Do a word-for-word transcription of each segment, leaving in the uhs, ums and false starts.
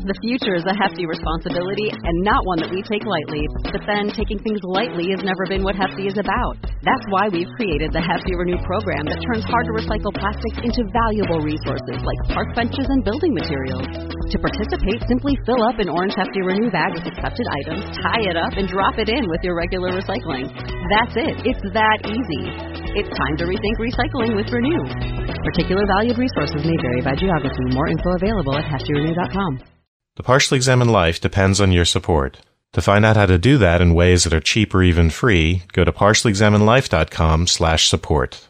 The future is a hefty responsibility and not one that we take lightly. But then taking things lightly has never been what Hefty is about. That's why we've created the Hefty Renew program that turns hard-to-recycle plastics into valuable resources like park benches and building materials. To participate, simply fill up an orange Hefty Renew bag with accepted items, tie it up, and drop it in with your regular recycling. That's it. It's that easy. It's time to rethink recycling with Renew. Particular valued resources may vary by geography. More info available at hefty renew dot com. The Partially Examined Life depends on your support. To find out how to do that in ways that are cheap or even free, go to partially examined life dot com slash support.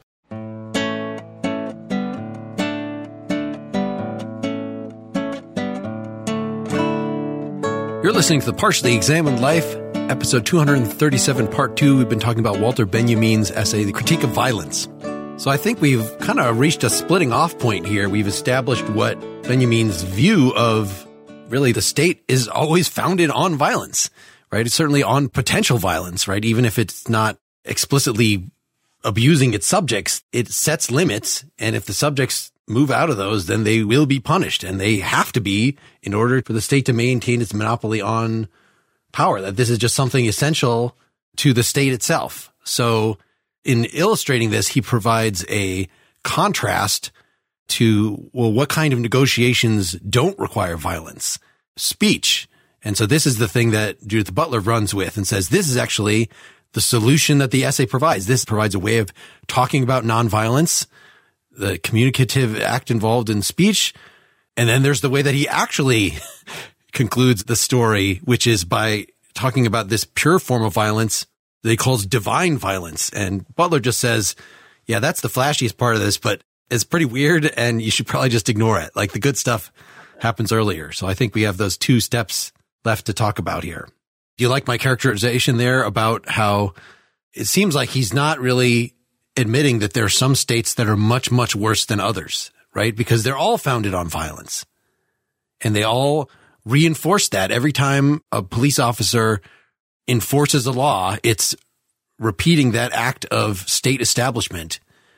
You're listening to the Partially Examined Life, episode two thirty-seven, part two. We've been talking about Walter Benjamin's essay, The Critique of Violence. So I think we've kind of reached a splitting off point here. We've established what Benjamin's view of really the state is always founded on violence, right? It's certainly on potential violence, right? Even if it's not explicitly abusing its subjects, it sets limits. And if the subjects move out of those, then they will be punished, and they have to be in order for the state to maintain its monopoly on power, that this is just something essential to the state itself. So in illustrating this, he provides a contrast to, well, what kind of negotiations don't require violence? Speech. And so this is the thing that Judith Butler runs with and says, this is actually the solution that the essay provides. This provides a way of talking about nonviolence, the communicative act involved in speech. And then there's the way that he actually concludes the story, which is by talking about this pure form of violence that he calls divine violence. And Butler just says, yeah, that's the flashiest part of this, but it's pretty weird and you should probably just ignore it. Like the good stuff happens earlier. So I think we have those two steps left to talk about here. Do you like my characterization there about how it seems like he's not really admitting that there are some states that are much, much worse than others, right? Because they're all founded on violence and they all reinforce that. Every time a police officer enforces a law, it's repeating that act of state establishment.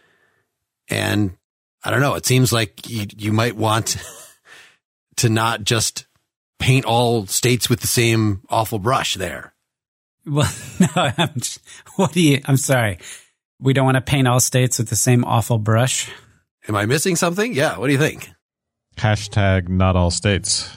And I don't know, it seems like you, you might want to not just paint all states with the same awful brush there. Well, no, I'm just, what do you, I'm sorry. We don't want to paint all states with the same awful brush. Am I missing something? Yeah. What do you think? Hashtag not all states.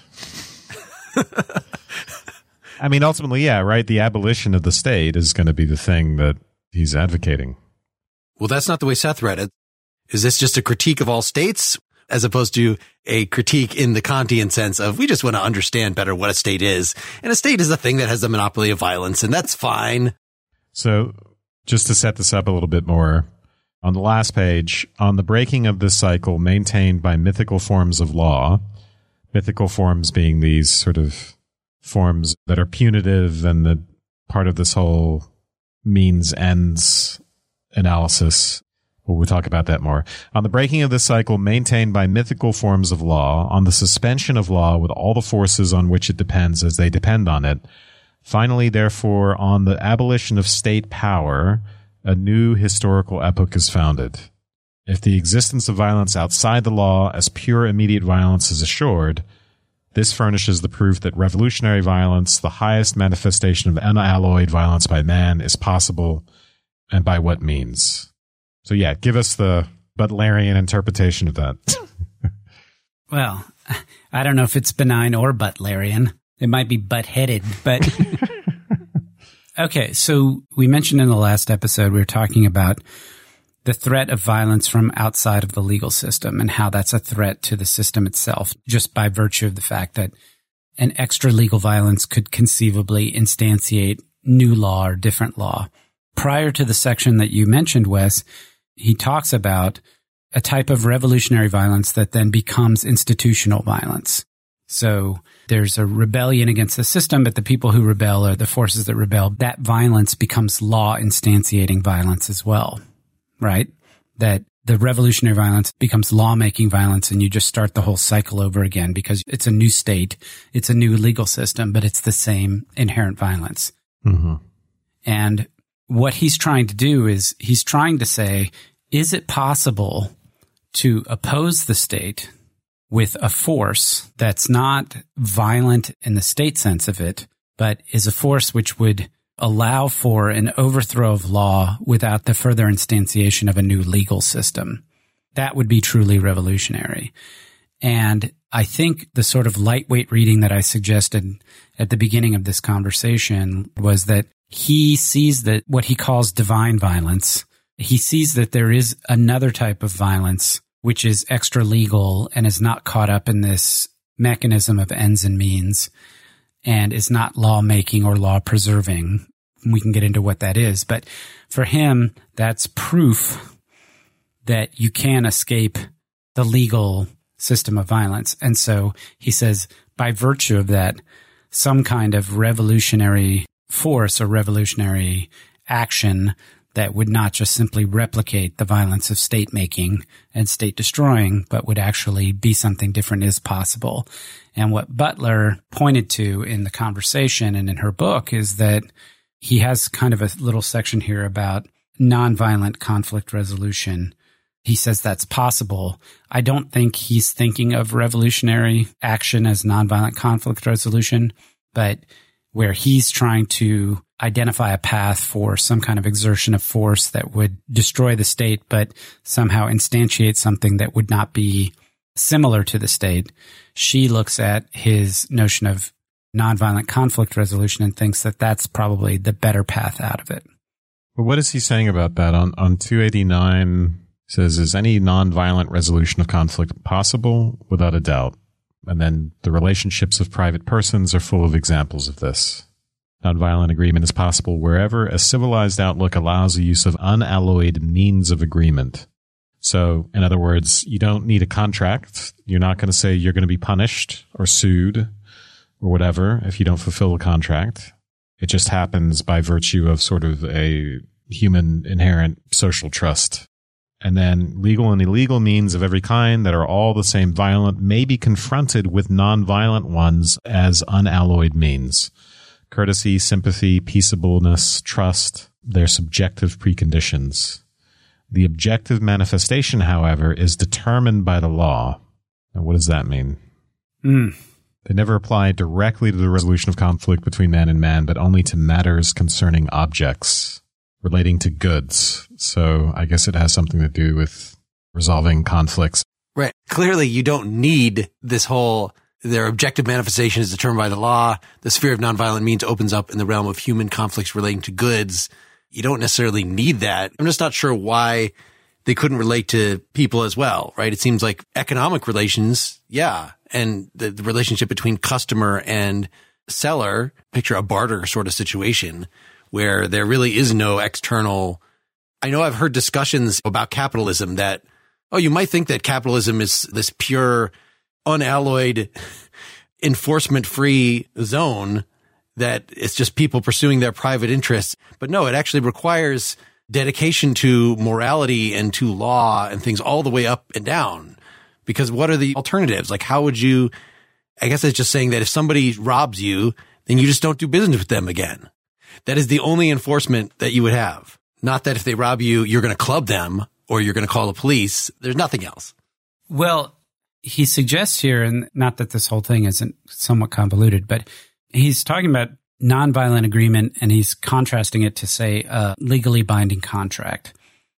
I mean, ultimately, yeah, right? The abolition of the state is going to be the thing that he's advocating. Well, that's not the way Seth read it. Is this just a critique of all states as opposed to a critique in the Kantian sense of we just want to understand better what a state is? And a state is a thing that has the monopoly of violence, and that's fine. So just to set this up a little bit more, on the last page, on the breaking of this cycle maintained by mythical forms of law, mythical forms being these sort of forms that are punitive and the part of this whole means ends analysis. Well, we'll talk about that more. On the breaking of this cycle maintained by mythical forms of law, on the suspension of law with all the forces on which it depends as they depend on it. Finally, therefore, on the abolition of state power, a new historical epoch is founded. If the existence of violence outside the law as pure immediate violence is assured, this furnishes the proof that revolutionary violence, the highest manifestation of unalloyed violence by man, is possible, and by what means. So yeah, give us the Butlerian interpretation of that. Well, I don't know if it's benign or Butlerian. It might be butt-headed, but... Okay, so we mentioned in the last episode, we were talking about the threat of violence from outside of the legal system and how that's a threat to the system itself, just by virtue of the fact that an extra legal violence could conceivably instantiate new law or different law. Prior to the section that you mentioned, Wes, he talks about a type of revolutionary violence that then becomes institutional violence. So there's a rebellion against the system, but the people who rebel are the forces that rebel. That violence becomes law instantiating violence as well, right? That the revolutionary violence becomes lawmaking violence, and you just start the whole cycle over again because it's a new state, it's a new legal system, but it's the same inherent violence. Mm-hmm. And what he's trying to do is he's trying to say, is it possible to oppose the state with a force that's not violent in the state sense of it, but is a force which would allow for an overthrow of law without the further instantiation of a new legal system. That would be truly revolutionary. And I think the sort of lightweight reading that I suggested at the beginning of this conversation was that he sees that what he calls divine violence, he sees that there is another type of violence which is extra legal and is not caught up in this mechanism of ends and means and is not lawmaking or law preserving. We can get into what that is. But for him, that's proof that you can escape the legal system of violence. And so he says, by virtue of that, some kind of revolutionary force or revolutionary action that would not just simply replicate the violence of state making and state destroying, but would actually be something different is possible. And what Butler pointed to in the conversation and in her book is that he has kind of a little section here about nonviolent conflict resolution. He says that's possible. I don't think he's thinking of revolutionary action as nonviolent conflict resolution, but where he's trying to identify a path for some kind of exertion of force that would destroy the state, but somehow instantiate something that would not be similar to the state. She looks at his notion of nonviolent conflict resolution and thinks that that's probably the better path out of it. Well, what is he saying about that? On, on two eighty-nine, says, is any nonviolent resolution of conflict possible? Without a doubt. And then the relationships of private persons are full of examples of this. Nonviolent agreement is possible wherever a civilized outlook allows the use of unalloyed means of agreement. So, in other words, you don't need a contract. You're not going to say you're going to be punished or sued or whatever if you don't fulfill a contract. It just happens by virtue of sort of a human inherent social trust. And then legal and illegal means of every kind that are all the same violent may be confronted with nonviolent ones as unalloyed means. Courtesy, sympathy, peaceableness, trust, they're subjective preconditions. The objective manifestation, however, is determined by the law. And what does that mean? Mm. They never apply directly to the resolution of conflict between man and man, but only to matters concerning objects relating to goods. So I guess it has something to do with resolving conflicts. Right. Clearly, you don't need this whole, their objective manifestation is determined by the law. The sphere of nonviolent means opens up in the realm of human conflicts relating to goods. You don't necessarily need that. I'm just not sure why they couldn't relate to people as well, right? It seems like economic relations, yeah. And the, the relationship between customer and seller, picture a barter sort of situation where there really is no external. I know I've heard discussions about capitalism that, oh, you might think that capitalism is this pure, unalloyed, enforcement-free zone that it's just people pursuing their private interests. But no, it actually requires dedication to morality and to law and things all the way up and down. Because what are the alternatives? Like, how would you, I guess it's just saying that if somebody robs you, then you just don't do business with them again. That is the only enforcement that you would have. Not that if they rob you, you're going to club them or you're going to call the police. There's nothing else. Well, he suggests here, and not that this whole thing isn't somewhat convoluted, but he's talking about nonviolent agreement and he's contrasting it to, say, a legally binding contract.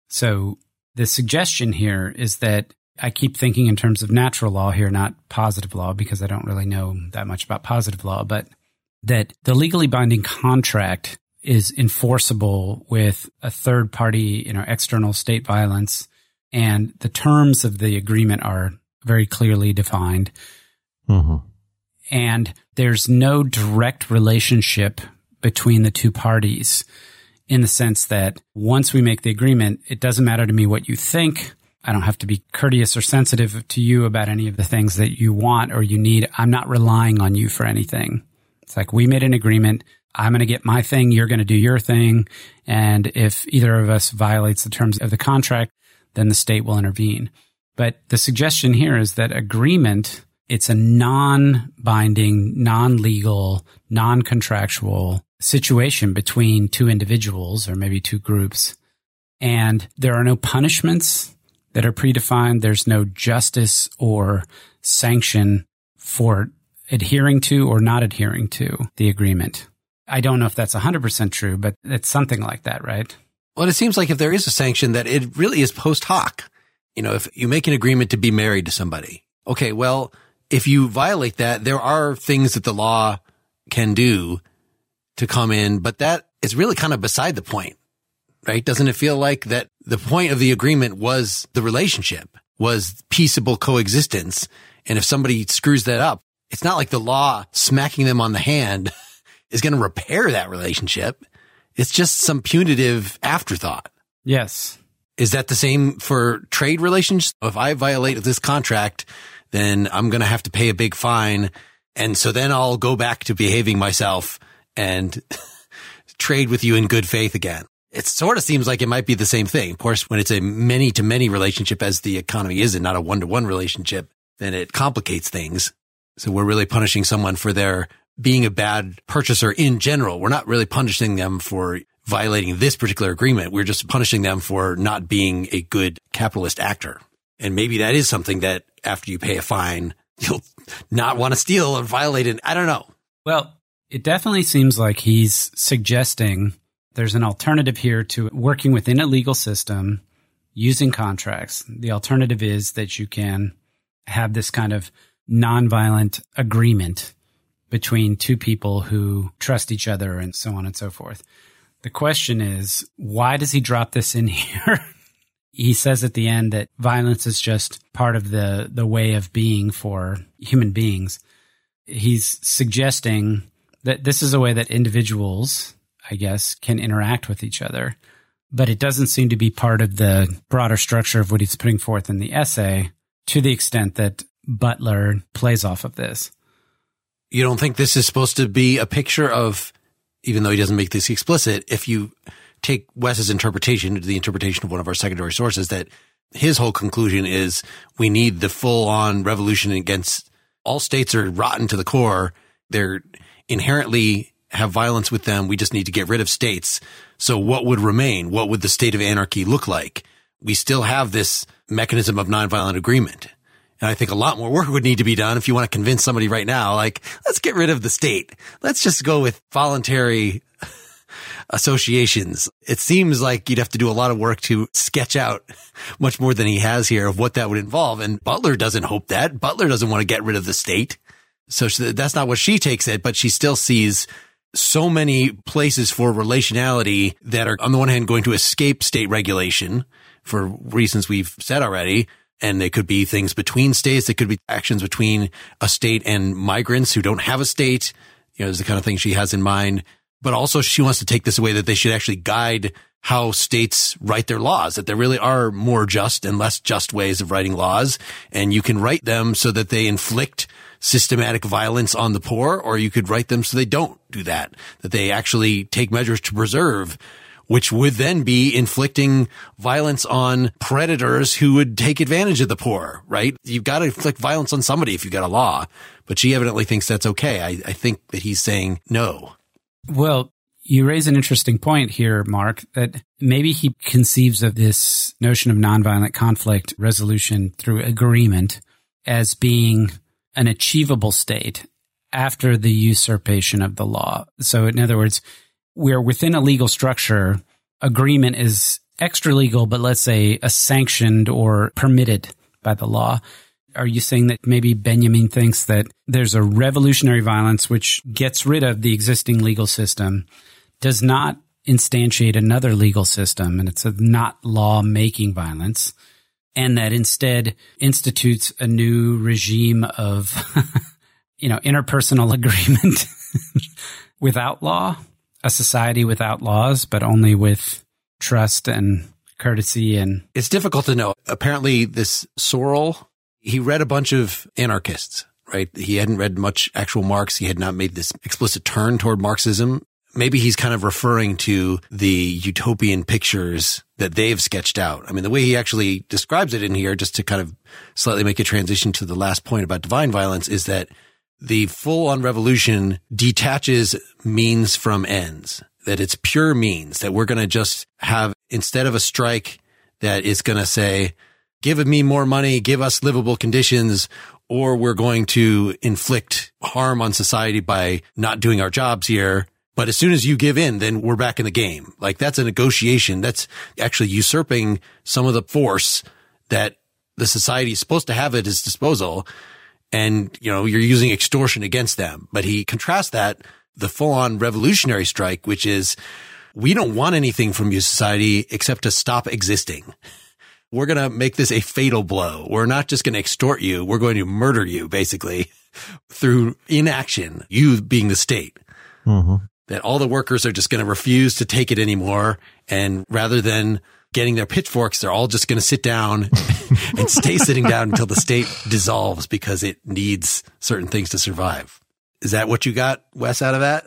So the suggestion here is that I keep thinking in terms of natural law here, not positive law, because I don't really know that much about positive law, but that the legally binding contract is enforceable with a third party, you know, external state violence, and the terms of the agreement are very clearly defined. Mm-hmm. And there's no direct relationship between the two parties in the sense that once we make the agreement, it doesn't matter to me what you think. I don't have to be courteous or sensitive to you about any of the things that you want or you need. I'm not relying on you for anything. It's like we made an agreement. I'm going to get my thing. You're going to do your thing. And if either of us violates the terms of the contract, then the state will intervene. But the suggestion here is that agreement, it's a non-binding, non-legal, non-contractual situation between two individuals or maybe two groups. And there are no punishments that are predefined. There's no justice or sanction for adhering to or not adhering to the agreement. I don't know if that's one hundred percent true, but it's something like that, right? Well, it seems like if there is a sanction, that it really is post hoc. You know, if you make an agreement to be married to somebody, okay, well, if you violate that, there are things that the law can do to come in, but that is really kind of beside the point, right? Doesn't it feel like that the point of the agreement was the relationship, was peaceable coexistence? And if somebody screws that up, it's not like the law smacking them on the hand is going to repair that relationship. It's just some punitive afterthought. Yes. Is that the same for trade relations? If I violate this contract, then I'm going to have to pay a big fine. And so then I'll go back to behaving myself and trade with you in good faith again. It sort of seems like it might be the same thing. Of course, when it's a many to many relationship, as the economy is, and not a one to one relationship, then it complicates things. So we're really punishing someone for their being a bad purchaser in general. We're not really punishing them for violating this particular agreement. We're just punishing them for not being a good capitalist actor. And maybe that is something that after you pay a fine, you'll not want to steal or violate it. I don't know. Well, it definitely seems like he's suggesting there's an alternative here to working within a legal system using contracts. The alternative is that you can have this kind of nonviolent agreement between two people who trust each other and so on and so forth. The question is, why does he drop this in here? He says at the end that violence is just part of the, the way of being for human beings. He's suggesting that this is a way that individuals, I guess, can interact with each other. But it doesn't seem to be part of the broader structure of what he's putting forth in the essay, to the extent that Butler plays off of this. You don't think this is supposed to be a picture of, even though he doesn't make this explicit, if you take Wes's interpretation to the interpretation of one of our secondary sources, that his whole conclusion is we need the full-on revolution against all states are rotten to the core. They're inherently have violence with them. We just need to get rid of states. So what would remain? What would the state of anarchy look like? We still have this mechanism of nonviolent agreement. And I think a lot more work would need to be done if you want to convince somebody right now, like, let's get rid of the state. Let's just go with voluntary associations. It seems like you'd have to do a lot of work to sketch out much more than he has here of what that would involve. And Butler doesn't hope that. Butler doesn't want to get rid of the state. So that's not what she takes it, but she still sees so many places for relationality that are, on the one hand, going to escape state regulation for reasons we've said already. And they could be things between states. They could be actions between a state and migrants who don't have a state. You know, is the kind of thing she has in mind. But also she wants to take this away that they should actually guide how states write their laws, that there really are more just and less just ways of writing laws. And you can write them so that they inflict systematic violence on the poor, or you could write them so they don't do that, that they actually take measures to preserve, which would then be inflicting violence on predators who would take advantage of the poor, right? You've got to inflict violence on somebody if you've got a law. But she evidently thinks that's okay. I, I think that he's saying no. Well, you raise an interesting point here, Mark, that maybe he conceives of this notion of nonviolent conflict resolution through agreement as being an achievable state after the usurpation of the law. So in other words, we're within a legal structure. Agreement is extra legal, but let's say a sanctioned or permitted by the law. Are you saying that maybe Benjamin thinks that there's a revolutionary violence which gets rid of the existing legal system, does not instantiate another legal system, and it's a not law-making violence, and that instead institutes a new regime of, you know, interpersonal agreement without law? A society without laws, but only with trust and courtesy. And it's difficult to know. Apparently this Sorel, he read a bunch of anarchists, right? He hadn't read much actual Marx. He had not made this explicit turn toward Marxism. Maybe he's kind of referring to the utopian pictures that they've sketched out. I mean, the way he actually describes it in here, just to kind of slightly make a transition to the last point about divine violence, is that the full-on revolution detaches means from ends, that it's pure means, that we're going to just have, instead of a strike that is going to say, give me more money, give us livable conditions, or we're going to inflict harm on society by not doing our jobs here. But as soon as you give in, then we're back in the game. Like that's a negotiation. That's actually usurping some of the force that the society is supposed to have at its disposal. And, you know, you're using extortion against them. But he contrasts that, the full on revolutionary strike, which is, we don't want anything from you, society, except to stop existing. We're going to make this a fatal blow. We're not just going to extort you. We're going to murder you, basically, through inaction, you being the state. Mm-hmm. That all the workers are just going to refuse to take it anymore. And rather than getting their pitchforks, they're all just going to sit down and stay sitting down until the state dissolves because it needs certain things to survive. Is that what you got, Wes, out of that?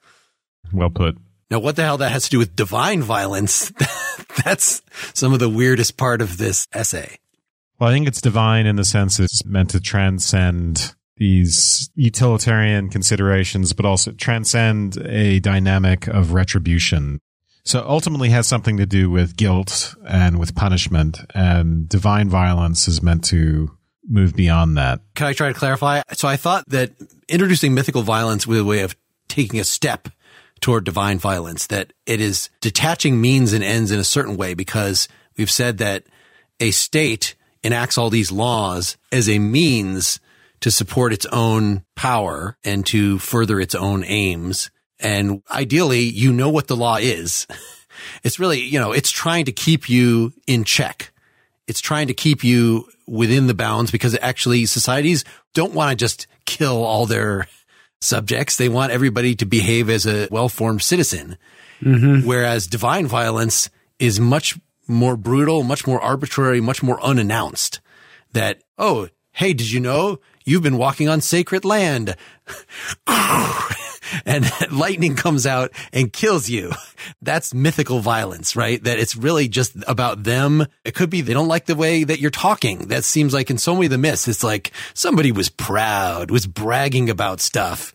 Well put. Now, what the hell that has to do with divine violence? That's some of the weirdest part of this essay. Well, I think it's divine in the sense it's meant to transcend these utilitarian considerations, but also transcend a dynamic of retribution. So ultimately has something to do with guilt and with punishment, and divine violence is meant to move beyond that. Can I try to clarify? So I thought that introducing mythical violence was a way of taking a step toward divine violence, that it is detaching means and ends in a certain way, because we've said that a state enacts all these laws as a means to support its own power and to further its own aims. And ideally, you know what the law is. It's really, you know, it's trying to keep you in check. It's trying to keep you within the bounds, because actually societies don't want to just kill all their subjects. They want everybody to behave as a well-formed citizen. Mm-hmm. Whereas divine violence is much more brutal, much more arbitrary, much more unannounced. That, oh, hey, did you know you've been walking on sacred land? And lightning comes out and kills you. That's mythical violence, right? That it's really just about them. It could be they don't like the way that you're talking. That seems like in so many of the myths, it's like somebody was proud, was bragging about stuff.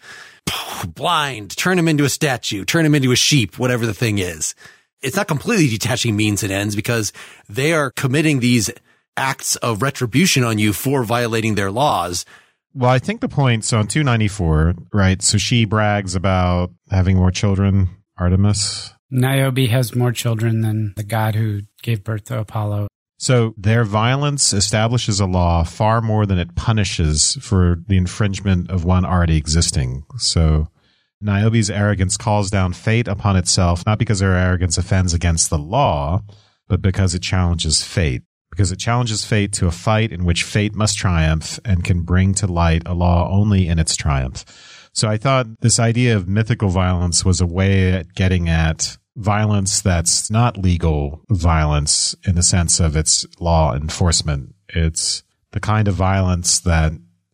Blind, turn him into a statue, turn him into a sheep, whatever the thing is. It's not completely detaching means and ends, because they are committing these acts of retribution on you for violating their laws. Well, I think the point, so on two ninety-four, right, so she brags about having more children, Artemis. Niobe has more children than the god who gave birth to Apollo. So their violence establishes a law far more than it punishes for the infringement of one already existing. So Niobe's arrogance calls down fate upon itself, not because her arrogance offends against the law, but because it challenges fate. Because it challenges fate to a fight in which fate must triumph and can bring to light a law only in its triumph. So I thought this idea of mythical violence was a way at getting at violence that's not legal violence in the sense of its law enforcement. It's the kind of violence that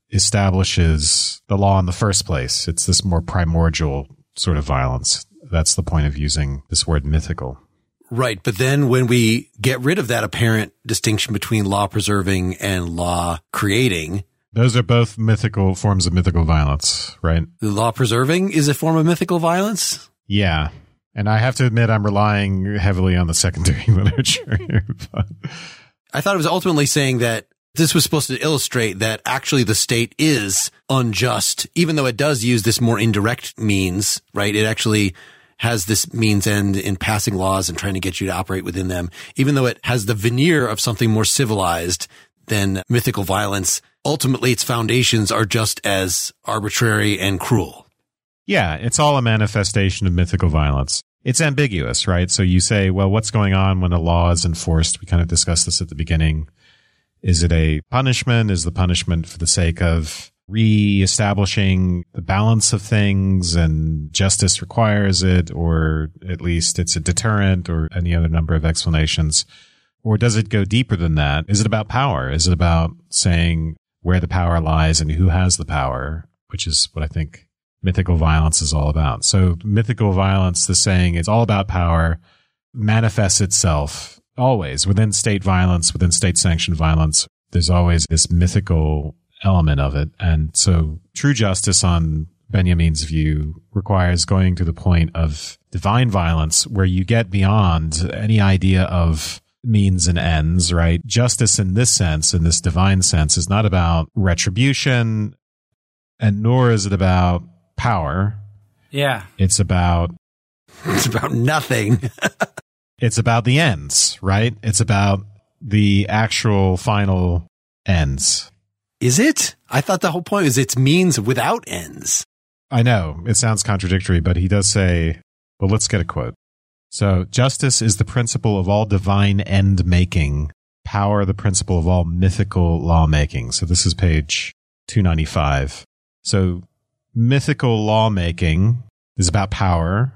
establishes the law in the first place. It's this more primordial sort of violence. That's the point of using this word mythical. Right. But then when we get rid of that apparent distinction between law preserving and law creating. Those are both mythical forms of mythical violence, right? The law preserving is a form of mythical violence? Yeah. And I have to admit, I'm relying heavily on the secondary literature here. But. I thought it was ultimately saying that this was supposed to illustrate that actually the state is unjust, even though it does use this more indirect means, right? It actually has this means end in passing laws and trying to get you to operate within them, even though it has the veneer of something more civilized than mythical violence. Ultimately, its foundations are just as arbitrary and cruel. Yeah, it's all a manifestation of mythical violence. It's ambiguous, right? So you say, well, what's going on when a law is enforced? We kind of discussed this at the beginning. Is it a punishment? Is the punishment for the sake of re-establishing the balance of things and justice requires it, or at least it's a deterrent, or any other number of explanations? Or does it go deeper than that? Is it about power? Is it about saying where the power lies and who has the power, which is what I think mythical violence is all about. So mythical violence, the saying, is all about power, manifests itself always within state violence, within state-sanctioned violence. There's always this mythical element of it. And so true justice, on Benjamin's view, requires going to the point of divine violence, where you get beyond any idea of means and ends, right? Justice in this sense, in this divine sense, is not about retribution, and nor is it about power. Yeah. It's about... It's about nothing. It's about the ends, right? It's about the actual final ends. Is it? I thought the whole point was it's means without ends. I know, it sounds contradictory, but he does say, well, let's get a quote. So, justice is the principle of all divine end-making, power the principle of all mythical lawmaking. So this is page two ninety-five. So, mythical lawmaking is about power,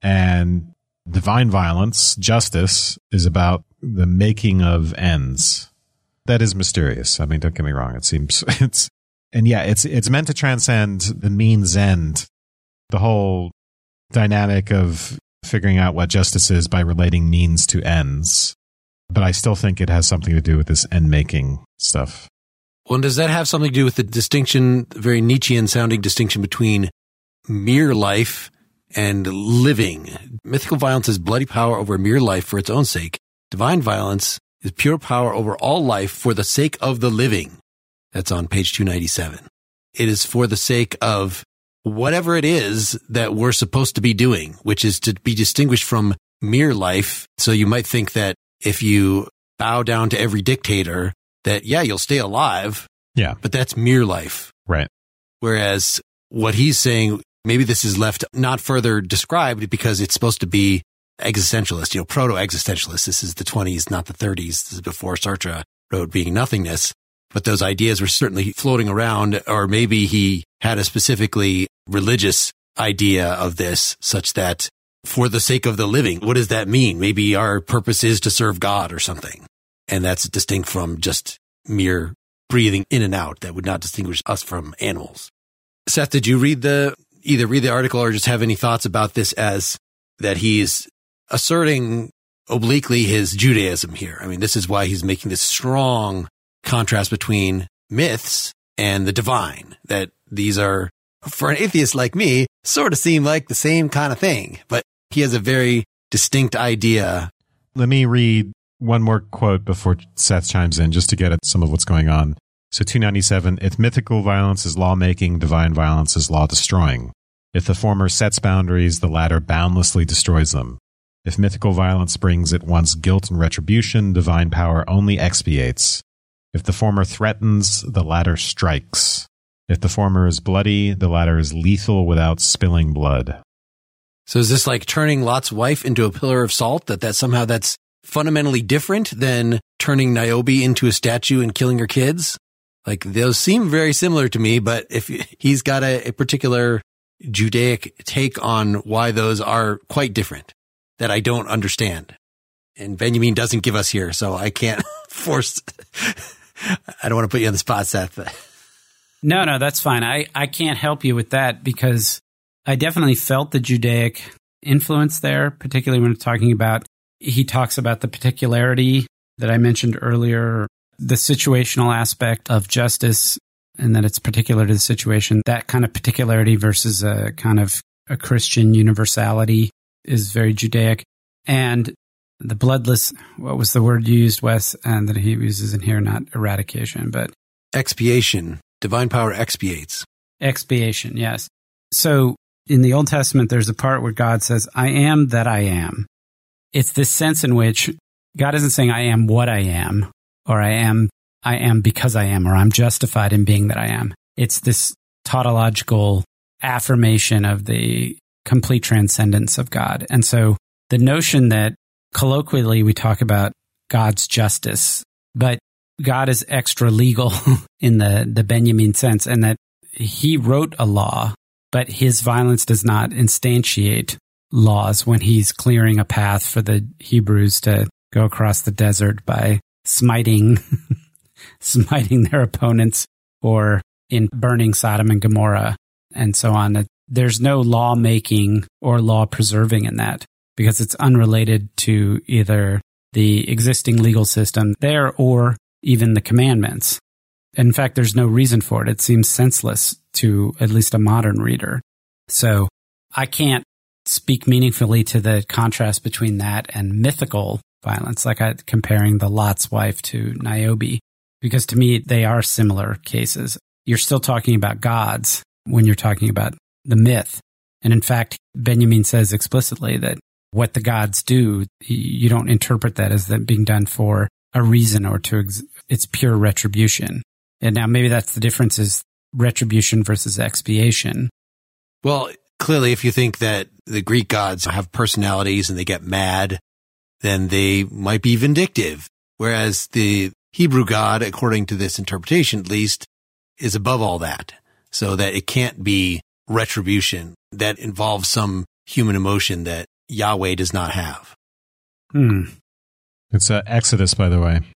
and divine violence, justice, is about the making of ends. That is mysterious. I mean, don't get me wrong. It seems it's, and yeah, it's, it's meant to transcend the means end, the whole dynamic of figuring out what justice is by relating means to ends. But I still think it has something to do with this end making stuff. Well, and does that have something to do with the distinction, the very Nietzschean sounding distinction between mere life and living? Mythical violence is bloody power over mere life for its own sake. Divine violence is pure power over all life for the sake of the living. That's on page two ninety-seven. It is for the sake of whatever it is that we're supposed to be doing, which is to be distinguished from mere life. So you might think that if you bow down to every dictator, that, yeah, you'll stay alive. Yeah. But that's mere life. Right. Whereas what he's saying, maybe this is left not further described because it's supposed to be existentialist, you know, proto-existentialist. This is the twenties, not the thirties. This is before Sartre wrote Being Nothingness. But those ideas were certainly floating around, or maybe he had a specifically religious idea of this, such that for the sake of the living, what does that mean? Maybe our purpose is to serve God or something. And that's distinct from just mere breathing in and out. That would not distinguish us from animals. Seth, did you read the, either read the article or just have any thoughts about this as that he's asserting obliquely his Judaism here? I mean, this is why he's making this strong contrast between myths and the divine, that these are, for an atheist like me, sort of seem like the same kind of thing, but he has a very distinct idea. Let me read one more quote before Seth chimes in, just to get at some of what's going on. So two ninety-seven, if mythical violence is lawmaking, divine violence is law destroying. If the former sets boundaries, the latter boundlessly destroys them. If mythical violence brings at once guilt and retribution, divine power only expiates. If the former threatens, the latter strikes. If the former is bloody, the latter is lethal without spilling blood. So is this like turning Lot's wife into a pillar of salt? That that somehow that's fundamentally different than turning Niobe into a statue and killing her kids? Like, those seem very similar to me, but if he's got a, a particular Judaic take on why those are quite different that I don't understand. And Benjamin doesn't give us here, so I can't force... I don't want to put you on the spot, Seth. No, no, that's fine. I, I can't help you with that because I definitely felt the Judaic influence there, particularly when we're talking about, he talks about the particularity that I mentioned earlier, the situational aspect of justice, and that it's particular to the situation. That kind of particularity versus a kind of a Christian universality is very Judaic. And the bloodless, what was the word you used, Wes, and that he uses in here, not eradication, but... Expiation. Divine power expiates. Expiation, yes. So in the Old Testament, there's a part where God says, I am that I am. It's this sense in which God isn't saying I am what I am, or I am, I am because I am, or I'm justified in being that I am. It's this tautological affirmation of the complete transcendence of God. And so the notion that colloquially we talk about God's justice, but God is extra legal in the, the Benjamin sense, and that he wrote a law, but his violence does not instantiate laws when he's clearing a path for the Hebrews to go across the desert by smiting, smiting their opponents, or in burning Sodom and Gomorrah and so on. There's no law making or law preserving in that, because it's unrelated to either the existing legal system there or even the commandments. In fact, there's no reason for it. It seems senseless to at least a modern reader. So I can't speak meaningfully to the contrast between that and mythical violence, like I, comparing the Lot's wife to Niobe, because to me, they are similar cases. You're still talking about gods when you're talking about the myth. And in fact, Benjamin says explicitly that what the gods do, you don't interpret that as them being done for a reason or to, ex- it's pure retribution. And now maybe that's the difference, is retribution versus expiation. Well, clearly, if you think that the Greek gods have personalities and they get mad, then they might be vindictive. Whereas the Hebrew God, according to this interpretation at least, is above all that. So that it can't be retribution that involves some human emotion that Yahweh does not have. Hmm. It's uh, Exodus, by the way.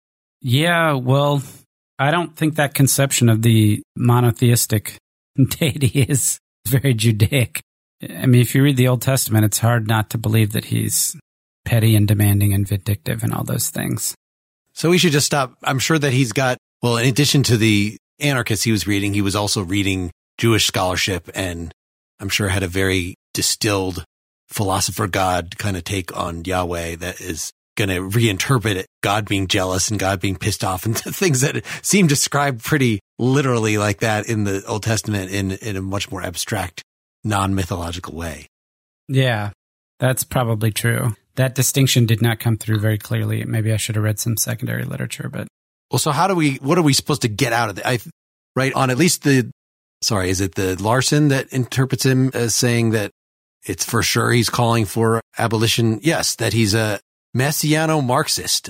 Yeah, well, I don't think that conception of the monotheistic deity is very Judaic. I mean, if you read the Old Testament, it's hard not to believe that he's petty and demanding and vindictive and all those things. So we should just stop. I'm sure that he's got, well, in addition to the anarchists he was reading, he was also reading Jewish scholarship, and I'm sure had a very distilled philosopher God kind of take on Yahweh that is going to reinterpret it, God being jealous and God being pissed off, and things that seem described pretty literally like that in the Old Testament in, in a much more abstract, non-mythological way. Yeah, that's probably true. That distinction did not come through very clearly. Maybe I should have read some secondary literature, but. Well, so how do we, what are we supposed to get out of it? I, right, on at least the, sorry, is it the Larson that interprets him as saying that it's for sure he's calling for abolition? Yes, that he's a Messiano-Marxist.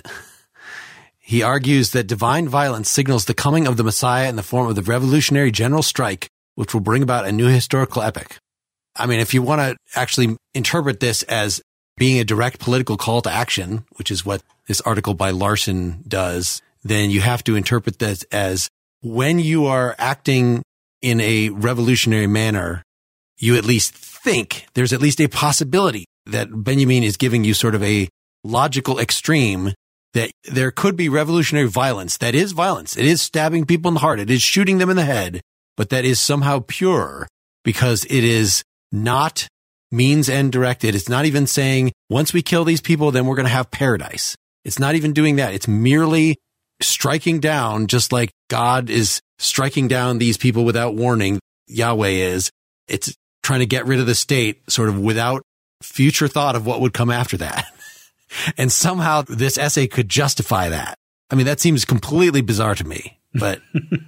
He argues that divine violence signals the coming of the Messiah in the form of the revolutionary general strike, which will bring about a new historical epoch. I mean, if you want to actually interpret this as being a direct political call to action, which is what this article by Larson does, then you have to interpret this as when you are acting in a revolutionary manner, you at least think there's at least a possibility that Benjamin is giving you sort of a logical extreme that there could be revolutionary violence. That is violence. It is stabbing people in the heart. It is shooting them in the head, but that is somehow pure because it is not means end directed. It's not even saying once we kill these people, then we're going to have paradise. It's not even doing that. It's merely striking down, just like God is striking down these people without warning. Yahweh is. It's trying to get rid of the state sort of without future thought of what would come after that. And somehow this essay could justify that. I mean, that seems completely bizarre to me, but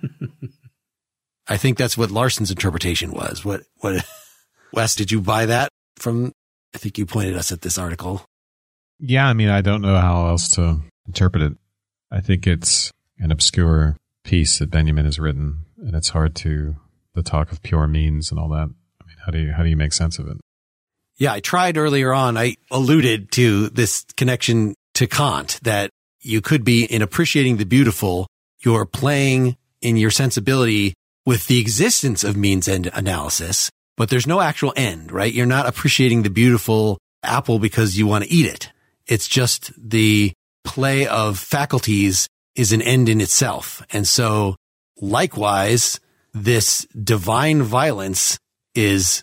I think that's what Larson's interpretation was. What, what, Wes, did you buy that from, I think you pointed us at this article. Yeah, I mean, I don't know how else to interpret it. I think it's an obscure piece that Benjamin has written, and it's hard to, the talk of pure means and all that. I mean, how do you, how do you make sense of it? Yeah, I tried earlier on. I alluded to this connection to Kant, that you could be, in appreciating the beautiful, you're playing in your sensibility with the existence of means-end analysis, but there's no actual end, right? You're not appreciating the beautiful apple because you want to eat it. It's just the play of faculties is an end in itself. And so, likewise, this divine violence is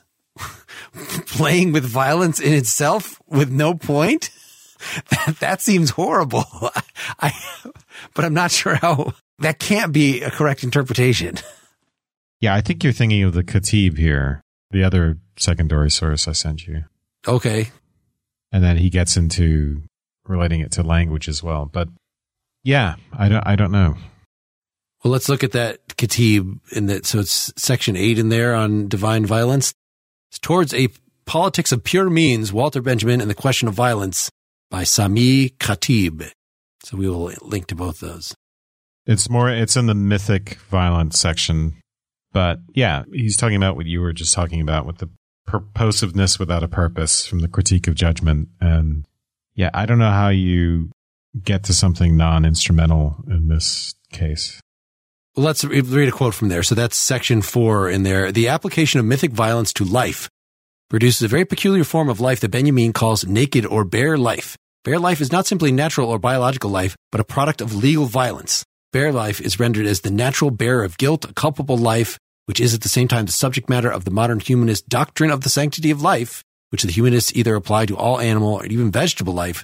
playing with violence in itself with no point. That, that seems horrible. I, but I'm not sure how that can't be a correct interpretation. Yeah, I think you're thinking of the Khatib here, the other secondary source I sent you. Okay. And then he gets into relating it to language as well. But yeah, I don't, I don't know. Well, let's look at that Khatib in that. So it's section eight in there on divine violence. It's Towards a Politics of Pure Means, Walter Benjamin and the Question of Violence by Sami Khatib. So we will link to both those. It's more, it's in the mythic violence section. But yeah, he's talking about what you were just talking about with the purposiveness without a purpose from the Critique of Judgment. And yeah, I don't know how you get to something non-instrumental in this case. Well, let's read a quote from there. So that's section four in there. The application of mythic violence to life produces a very peculiar form of life that Benjamin calls naked or bare life. Bare life is not simply natural or biological life, but a product of legal violence. Bare life is rendered as the natural bearer of guilt, a culpable life, which is at the same time the subject matter of the modern humanist doctrine of the sanctity of life, which the humanists either apply to all animal or even vegetable life,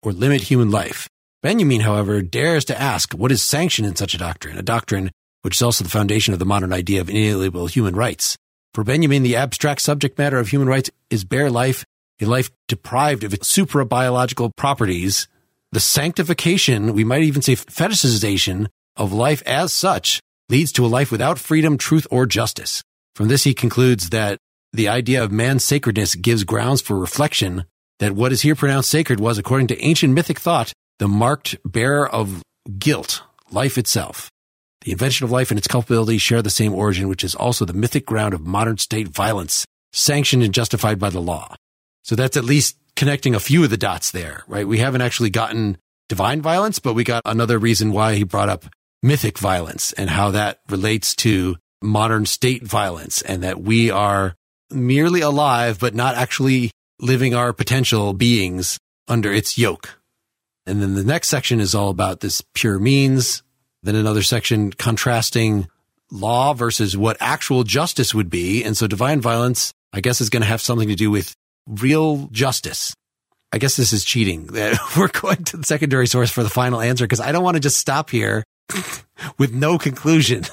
or limit human life. Benjamin, however, dares to ask what is sanctioned in such a doctrine, a doctrine which is also the foundation of the modern idea of inalienable human rights. For Benjamin, the abstract subject matter of human rights is bare life, a life deprived of its supra-biological properties. The sanctification, we might even say fetishization, of life as such leads to a life without freedom, truth, or justice. From this, he concludes that the idea of man's sacredness gives grounds for reflection that what is here pronounced sacred was, according to ancient mythic thought, the marked bearer of guilt, life itself. The invention of life and its culpability share the same origin, which is also the mythic ground of modern state violence, sanctioned and justified by the law. So that's at least connecting a few of the dots there, right? We haven't actually gotten divine violence, but we got another reason why he brought up mythic violence and how that relates to modern state violence, and that we are merely alive, but not actually living our potential beings under its yoke. And then the next section is all about this pure means. Then another section contrasting law versus what actual justice would be. And so divine violence, I guess, is going to have something to do with real justice. I guess this is cheating. We're going to the secondary source for the final answer because I don't want to just stop here with no conclusion.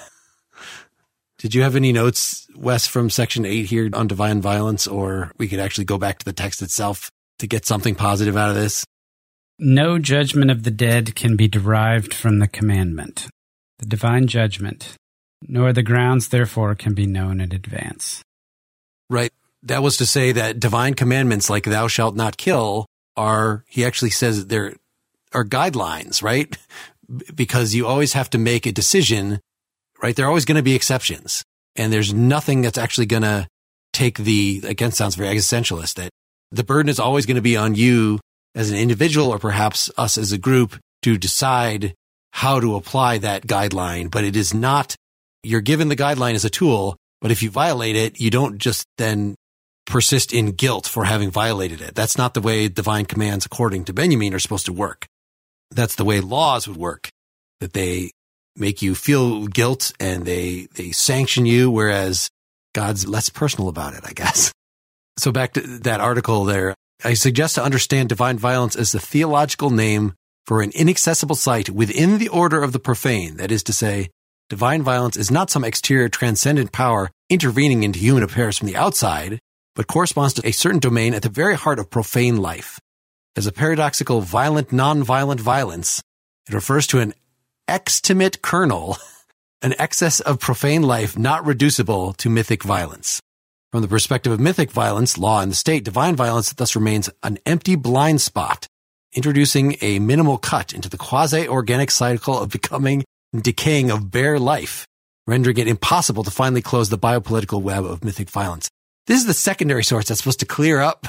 Did you have any notes, Wes, from section eight here on divine violence, or we could actually go back to the text itself to get something positive out of this? No judgment of the dead can be derived from the commandment, the divine judgment, nor the grounds therefore can be known in advance. Right. That was to say that divine commandments like thou shalt not kill are, he actually says there are guidelines, right? Because you always have to make a decision, right? There are always going to be exceptions. And there's nothing that's actually going to take the, again, sounds very existentialist, that the burden is always going to be on you as an individual, or perhaps us as a group, to decide how to apply that guideline. But it is not, you're given the guideline as a tool, but if you violate it, you don't just then persist in guilt for having violated it. That's not the way divine commands, according to Benjamin, are supposed to work. That's the way laws would work, that they make you feel guilt and they, they sanction you, whereas God's less personal about it, I guess. So back to that article there, I suggest to understand divine violence as the theological name for an inaccessible sight within the order of the profane. That is to say, divine violence is not some exterior transcendent power intervening into human affairs from the outside, but corresponds to a certain domain at the very heart of profane life. As a paradoxical violent, non-violent violence, it refers to an extimate kernel, an excess of profane life not reducible to mythic violence. From the perspective of mythic violence, law, and the state, divine violence thus remains an empty blind spot, introducing a minimal cut into the quasi-organic cycle of becoming and decaying of bare life, rendering it impossible to finally close the biopolitical web of mythic violence. This is the secondary source that's supposed to clear up.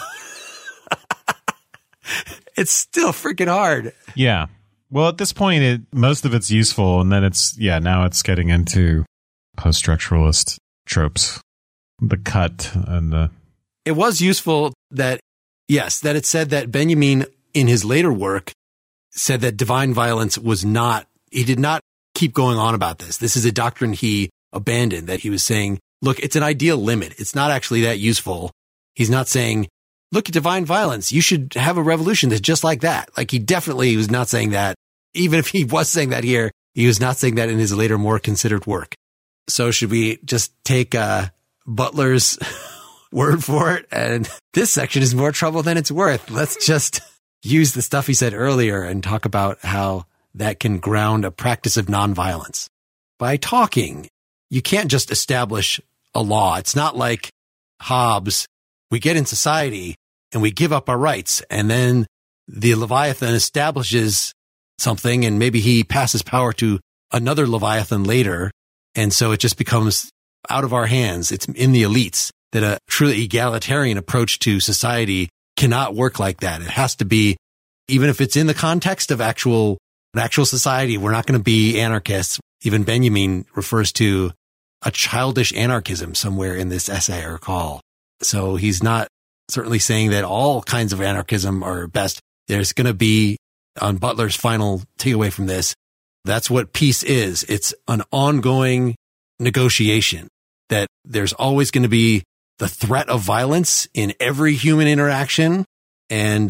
It's still freaking hard. Yeah. Well, at this point, it most of it's useful, and then it's, yeah, now it's getting into post-structuralist tropes. The cut and the... It was useful that, yes, that it said that Benjamin, in his later work, said that divine violence was not, he did not keep going on about this. This is a doctrine he abandoned, that he was saying, look, it's an ideal limit. It's not actually that useful. He's not saying, look at divine violence. You should have a revolution that's just like that. Like, he definitely was not saying that. Even if he was saying that here, he was not saying that in his later, more considered work. So should we just take, uh, Butler's word for it? And this section is more trouble than it's worth. Let's just use the stuff he said earlier and talk about how that can ground a practice of nonviolence. By talking, you can't just establish a law. It's not like Hobbes. We get in society and we give up our rights, and then the Leviathan establishes something, and maybe he passes power to another Leviathan later. And so it just becomes out of our hands. It's in the elites. That a truly egalitarian approach to society cannot work like that. It has to be, even if it's in the context of actual, an actual society, we're not going to be anarchists. Even Benjamin refers to a childish anarchism somewhere in this essay, I recall. So he's not certainly saying that all kinds of anarchism are best. There's going to be, on Butler's final takeaway from this, that's what peace is. It's an ongoing negotiation, that there's always going to be the threat of violence in every human interaction. And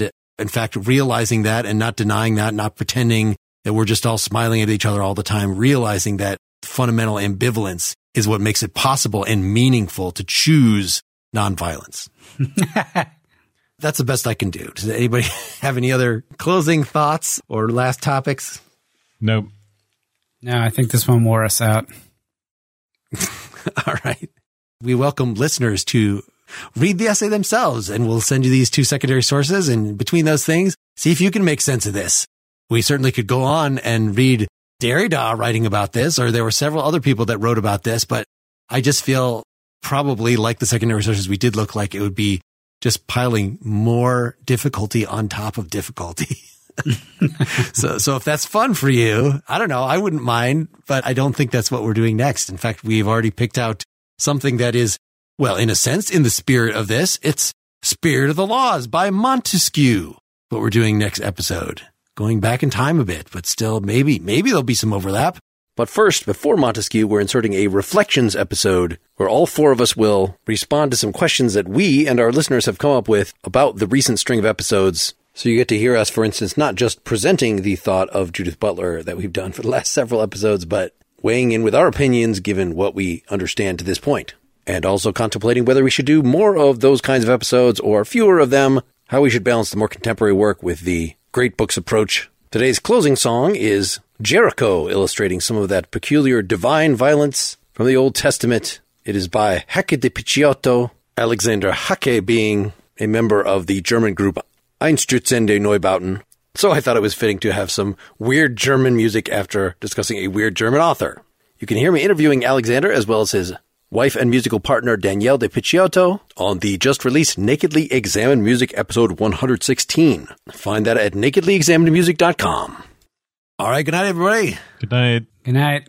in fact, realizing that and not denying that, not pretending that we're just all smiling at each other all the time, realizing that fundamental ambivalence is what makes it possible and meaningful to choose nonviolence. That's the best I can do. Does anybody have any other closing thoughts or last topics? Nope. No, I think this one wore us out. All right. We welcome listeners to read the essay themselves, and we'll send you these two secondary sources. And between those things, see if you can make sense of this. We certainly could go on and read Derrida writing about this, or there were several other people that wrote about this, but I just feel probably like the secondary sources we did look like it would be just piling more difficulty on top of difficulty. so, so if that's fun for you, I don't know, I wouldn't mind, but I don't think that's what we're doing next. In fact, we've already picked out something that is, well, in a sense, in the spirit of this, it's Spirit of the Laws by Montesquieu, what we're doing next episode. Going back in time a bit, but still maybe, maybe there'll be some overlap. But first, before Montesquieu, we're inserting a Reflections episode where all four of us will respond to some questions that we and our listeners have come up with about the recent string of episodes. So you get to hear us, for instance, not just presenting the thought of Judith Butler that we've done for the last several episodes, but weighing in with our opinions given what we understand to this point. And also contemplating whether we should do more of those kinds of episodes or fewer of them, how we should balance the more contemporary work with the great books approach. Today's closing song is Jericho, illustrating some of that peculiar divine violence from the Old Testament. It is by Hacke de Picciotto, Alexander Hacke being a member of the German group Einstürzende Neubauten. So I thought it was fitting to have some weird German music after discussing a weird German author. You can hear me interviewing Alexander as well as his wife and musical partner Danielle de Picciotto on the just-released Nakedly Examined Music episode one hundred sixteen. Find that at nakedly examined music dot com. All right, good night, everybody. Good night. Good night.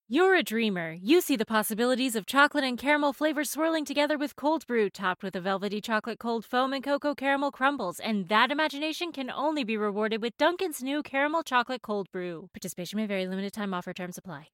You're a dreamer. You see the possibilities of chocolate and caramel flavors swirling together with cold brew, topped with a velvety chocolate cold foam and cocoa caramel crumbles. And that imagination can only be rewarded with Dunkin's new caramel chocolate cold brew. Participation may vary. Limited time offer. Terms apply.